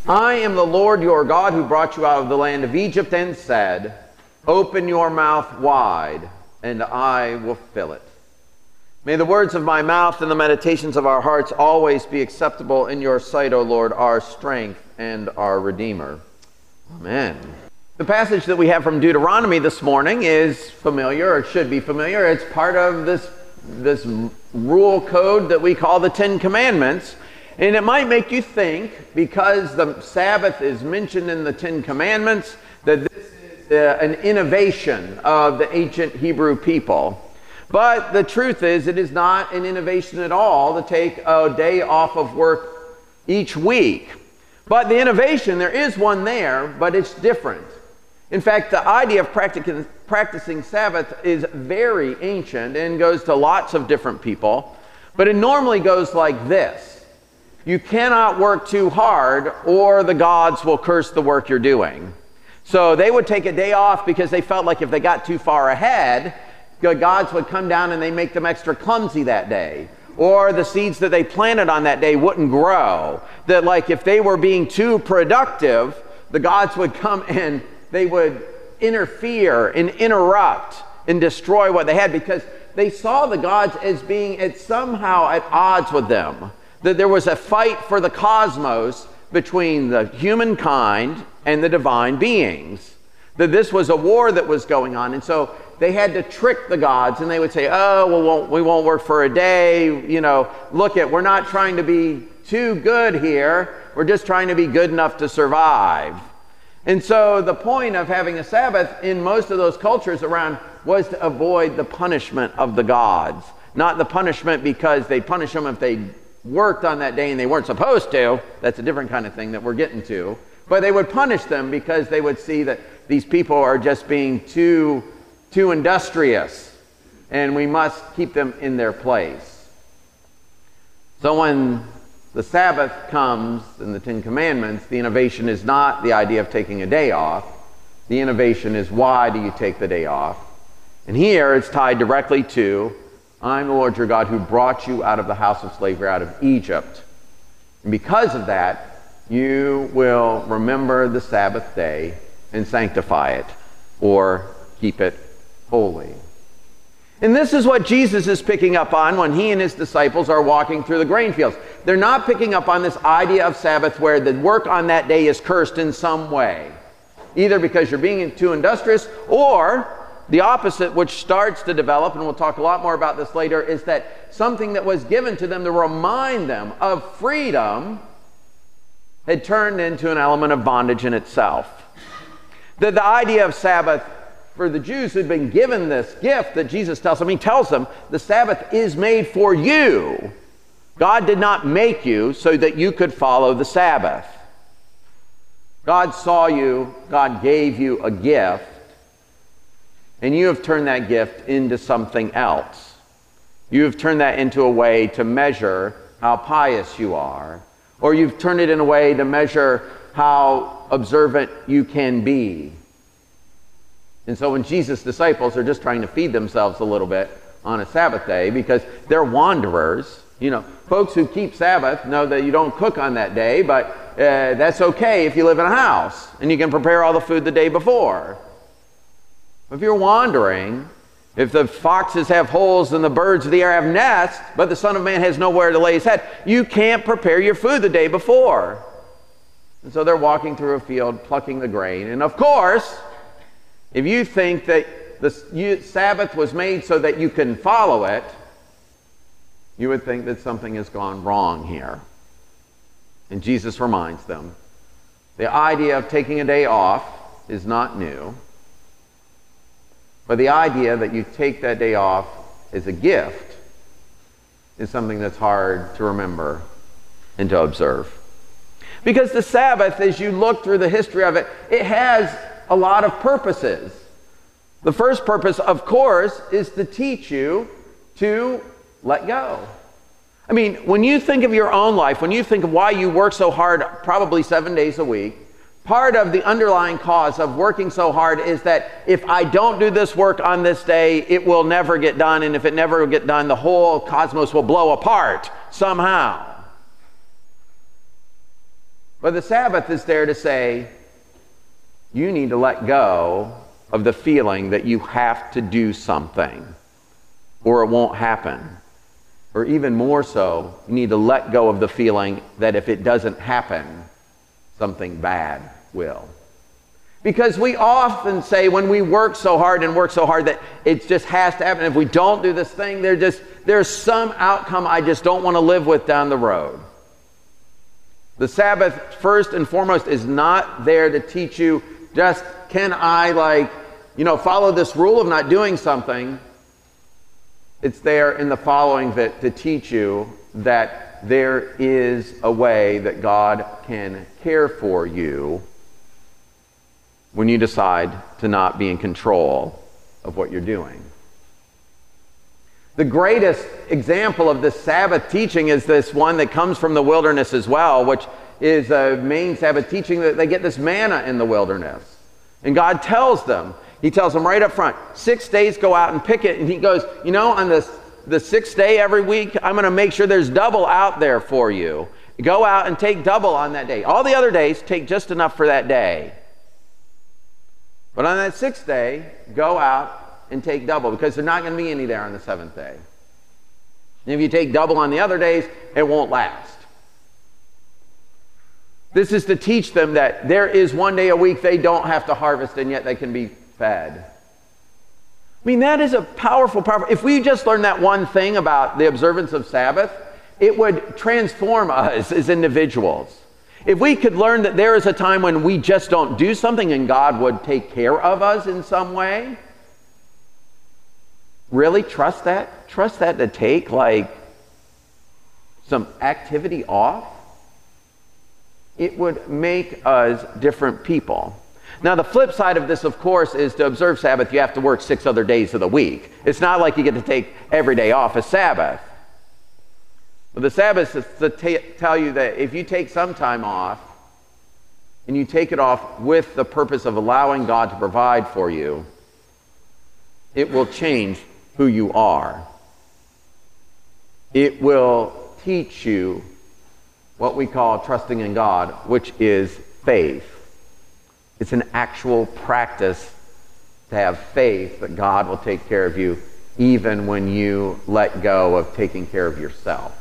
I am the Lord your God who brought you out of the land of Egypt and said, open your mouth wide, and I will fill it. May the words of my mouth and the meditations of our hearts always be acceptable in your sight, O Lord, our strength and our Redeemer. Amen. The passage that we have from Deuteronomy this morning is familiar, or it should be familiar. It's part of this rule code that we call the Ten Commandments. And it might make you think, because the Sabbath is mentioned in the Ten Commandments, that this is an innovation of the ancient Hebrew people. But the truth is, it is not an innovation at all to take a day off of work each week. But the innovation, there is one there, but it's different. In fact, the idea of practicing Sabbath is very ancient and goes to lots of different people. But it normally goes like this. You cannot work too hard or the gods will curse the work you're doing. So they would take a day off because they felt like if they got too far ahead, the gods would come down and they make them extra clumsy that day. Or the seeds that they planted on that day wouldn't grow. That like if they were being too productive, the gods would come and they would interfere and interrupt and destroy what they had because they saw the gods as being somehow at odds with them. That there was a fight for the cosmos between the humankind and the divine beings. That this was a war that was going on. And so they had to trick the gods and they would say, oh, well, we won't work for a day. You know, we're not trying to be too good here. We're just trying to be good enough to survive. And so the point of having a Sabbath in most of those cultures around was to avoid the punishment of the gods. Not the punishment because they punish them if they worked on that day and they weren't supposed to. That's a different kind of thing that we're getting to. But they would punish them because they would see that these people are just being too industrious and we must keep them in their place. So when the Sabbath comes in the Ten Commandments, the innovation is not the idea of taking a day off. The innovation is why do you take the day off? And here it's tied directly to I'm the Lord your God who brought you out of the house of slavery, out of Egypt. And because of that, you will remember the Sabbath day and sanctify it or keep it holy. And this is what Jesus is picking up on when he and his disciples are walking through the grain fields. They're not picking up on this idea of Sabbath where the work on that day is cursed in some way. Either because you're being too industrious or the opposite, which starts to develop, and we'll talk a lot more about this later, is that something that was given to them to remind them of freedom had turned into an element of bondage in itself. The idea of Sabbath for the Jews who'd been given this gift that Jesus tells them, he tells them the Sabbath is made for you. God did not make you so that you could follow the Sabbath. God saw you, God gave you a gift, and you have turned that gift into something else. You have turned that into a way to measure how pious you are, or you've turned it in a way to measure how observant you can be. And so when Jesus' disciples are just trying to feed themselves a little bit on a Sabbath day because they're wanderers, you know, folks who keep Sabbath know that you don't cook on that day, but that's okay if you live in a house and you can prepare all the food the day before. If you're wandering, if the foxes have holes and the birds of the air have nests, but the Son of Man has nowhere to lay his head, you can't prepare your food the day before. And so they're walking through a field, plucking the grain. And of course, if you think that the Sabbath was made so that you can follow it, you would think that something has gone wrong here. And Jesus reminds them, the idea of taking a day off is not new. But the idea that you take that day off as a gift is something that's hard to remember and to observe. Because the Sabbath, as you look through the history of it, it has a lot of purposes. The first purpose, of course, is to teach you to let go. I mean, when you think of your own life, when you think of why you work so hard, probably 7 days a week, part of the underlying cause of working so hard is that if I don't do this work on this day, it will never get done. And if it never will get done, the whole cosmos will blow apart somehow. But the Sabbath is there to say, you need to let go of the feeling that you have to do something or it won't happen. Or even more so, you need to let go of the feeling that if it doesn't happen, something bad will. Because we often say when we work so hard that it just has to happen. If we don't do this thing, there's some outcome I just don't want to live with down the road. The Sabbath, first and foremost, is not there to teach you just, can I follow this rule of not doing something? It's there in the following of it to teach you that there is a way that God can care for you when you decide to not be in control of what you're doing. The greatest example of this Sabbath teaching is this one that comes from the wilderness as well, which is a main Sabbath teaching that they get this manna in the wilderness. And God tells them, he tells them right up front, 6 days go out and pick it. And he goes, on the sixth day every week, I'm going to make sure there's double out there for you. Go out and take double on that day. All the other days, take just enough for that day. But on that sixth day, go out and take double, because there's not going to be any there on the seventh day. And if you take double on the other days, it won't last. This is to teach them that there is one day a week they don't have to harvest, and yet they can be fed. That is a powerful. If we just learn that one thing about the observance of Sabbath, it would transform us as individuals. If we could learn that there is a time when we just don't do something and God would take care of us in some way, really trust that? Trust that to take some activity off? It would make us different people. Now, the flip side of this, of course, is to observe Sabbath, you have to work 6 other days of the week. It's not like you get to take every day off as Sabbath. But the Sabbath is to tell you that if you take some time off, and you take it off with the purpose of allowing God to provide for you, it will change who you are. It will teach you what we call trusting in God, which is faith. It's an actual practice to have faith that God will take care of you even when you let go of taking care of yourself.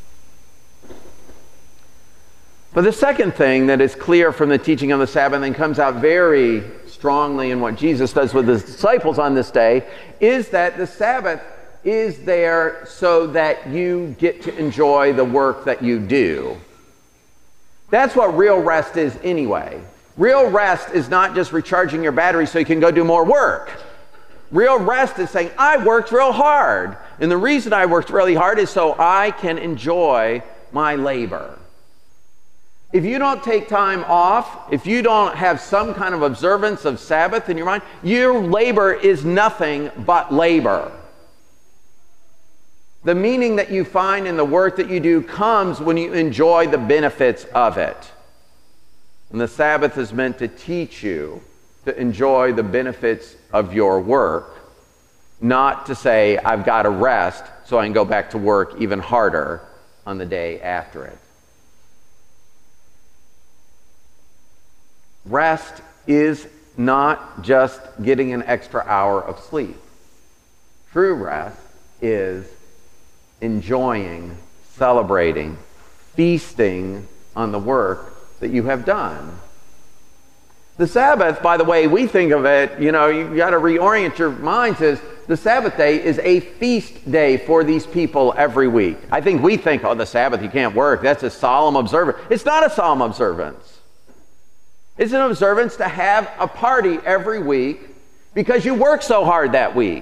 But the second thing that is clear from the teaching on the Sabbath and comes out very strongly in what Jesus does with his disciples on this day is that the Sabbath is there so that you get to enjoy the work that you do. That's what real rest is anyway. Real rest is not just recharging your battery so you can go do more work. Real rest is saying, I worked real hard. And the reason I worked really hard is so I can enjoy my labor. If you don't take time off, if you don't have some kind of observance of Sabbath in your mind, your labor is nothing but labor. The meaning that you find in the work that you do comes when you enjoy the benefits of it. And the Sabbath is meant to teach you to enjoy the benefits of your work, not to say, I've got to rest so I can go back to work even harder on the day after it. Rest is not just getting an extra hour of sleep. True rest is enjoying, celebrating, feasting on the work that you have done. The Sabbath, by the way, we think of it, you got to reorient your minds as the Sabbath day is a feast day for these people every week. I think we think, the Sabbath, you can't work. That's a solemn observance. It's not a solemn observance. It's an observance to have a party every week because you work so hard that week.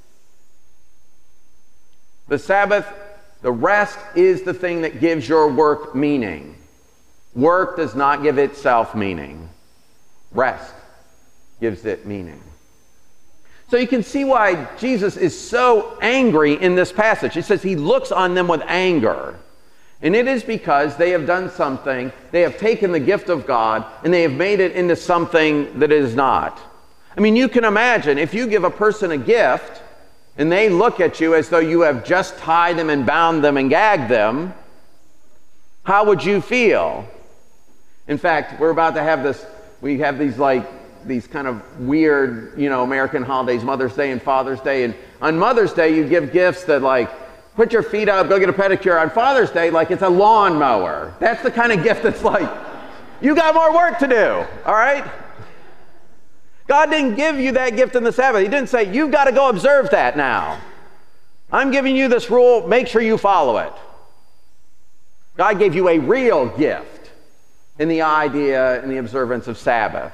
The Sabbath, the rest, is the thing that gives your work meaning. Work does not give itself meaning. Rest gives it meaning. So you can see why Jesus is so angry in this passage. It says he looks on them with anger. And it is because they have done something, they have taken the gift of God, and they have made it into something that it is not. You can imagine if you give a person a gift, and they look at you as though you have just tied them and bound them and gagged them, how would you feel? In fact, we're about to have we have these kind of weird, American holidays, Mother's Day and Father's Day. And on Mother's Day, you give gifts that put your feet up, go get a pedicure. On Father's Day, it's a lawnmower. That's the kind of gift that's you got more work to do, all right? God didn't give you that gift in the Sabbath. He didn't say, you've got to go observe that now. I'm giving you this rule, make sure you follow it. God gave you a real gift in the idea and the observance of Sabbath.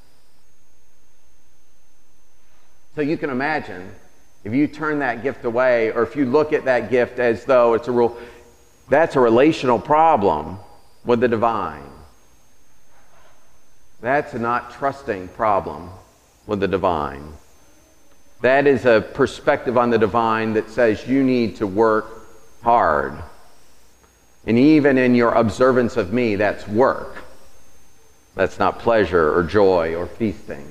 So you can imagine, if you turn that gift away, or if you look at that gift as though it's a rule, that's a relational problem with the divine. That's a not trusting problem with the divine. That is a perspective on the divine that says you need to work hard. And even in your observance of me, that's work. That's not pleasure or joy or feasting.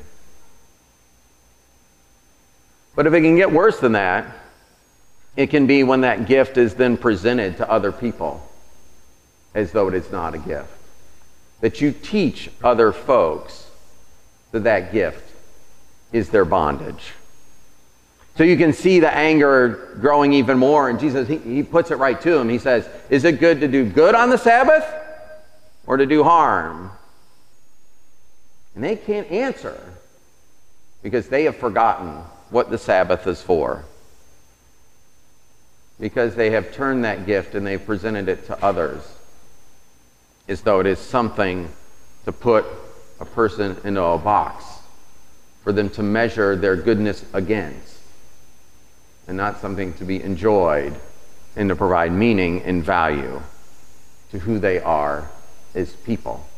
But if it can get worse than that, it can be when that gift is then presented to other people as though it is not a gift. That you teach other folks that that gift is their bondage. So you can see the anger growing even more. And Jesus, he puts it right to him. He says, is it good to do good on the Sabbath or to do harm? And they can't answer because they have forgotten what the Sabbath is for. Because they have turned that gift and they've presented it to others as though it is something to put a person into a box for them to measure their goodness against, and not something to be enjoyed and to provide meaning and value to who they are as people.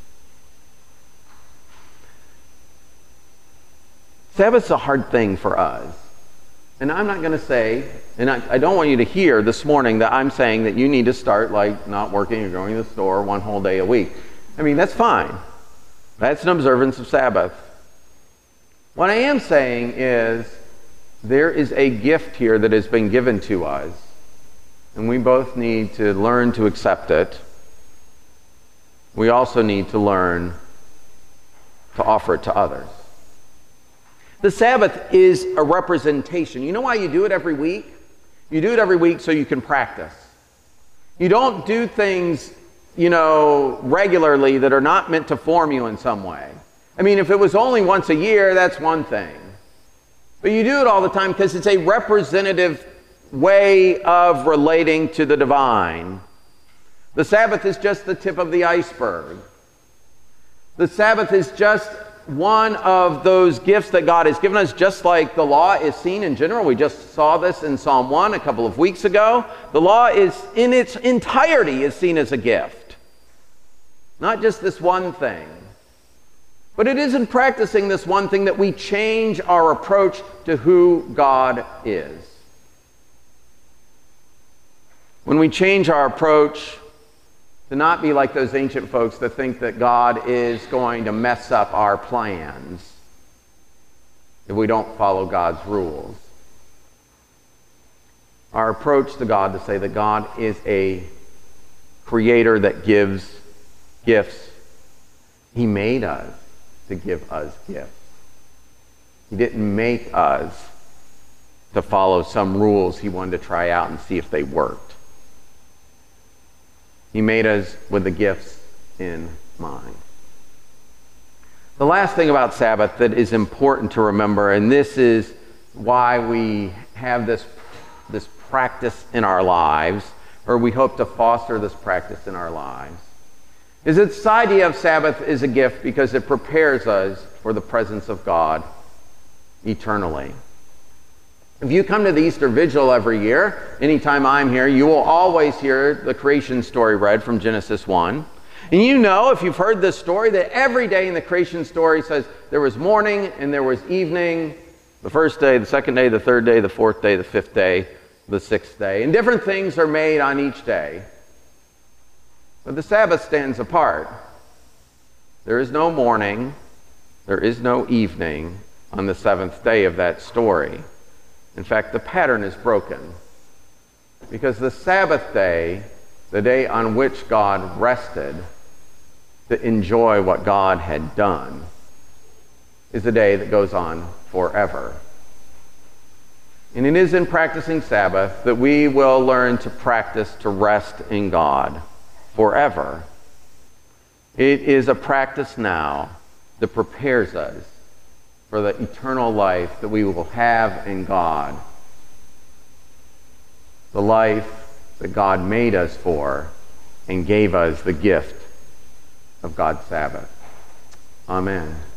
Sabbath's a hard thing for us. And I'm not going to say, and I don't want you to hear this morning that I'm saying that you need to start not working or going to the store one whole day a week. I mean, that's fine. That's an observance of Sabbath. What I am saying is there is a gift here that has been given to us, and we both need to learn to accept it. We also need to learn to offer it to others. The Sabbath is a representation. You know why you do it every week? You do it every week so you can practice. You don't do things, regularly that are not meant to form you in some way. I mean, if it was only once a year, that's one thing. But you do it all the time because it's a representative way of relating to the divine. The Sabbath is just the tip of the iceberg. The Sabbath is just one of those gifts that God has given us, just like the law is seen in general. We just saw this in Psalm 1 a couple of weeks ago. The law is, in its entirety, is seen as a gift. Not just this one thing. But it is in practicing this one thing that we change our approach to who God is. When we change our approach to not be like those ancient folks that think that God is going to mess up our plans if we don't follow God's rules. Our approach to God to say that God is a creator that gives gifts. He made us to give us gifts. He didn't make us to follow some rules he wanted to try out and see if they worked. He made us with the gifts in mind. The last thing about Sabbath that is important to remember, and this is why we have this practice in our lives, or we hope to foster this practice in our lives, is that this idea of Sabbath is a gift because it prepares us for the presence of God eternally. If you come to the Easter Vigil every year, anytime I'm here, you will always hear the creation story read from Genesis 1. And you know, if you've heard this story, that every day in the creation story says there was morning and there was evening, the first day, the second day, the third day, the fourth day, the fifth day, the sixth day. And different things are made on each day. But the Sabbath stands apart. There is no morning, there is no evening on the seventh day of that story. In fact, the pattern is broken. Because the Sabbath day, the day on which God rested, to enjoy what God had done is a day that goes on forever. And it is in practicing Sabbath that we will learn to practice to rest in God forever. It is a practice now that prepares us for the eternal life that we will have in God. The life that God made us for and gave us the gift of God's Sabbath. Amen.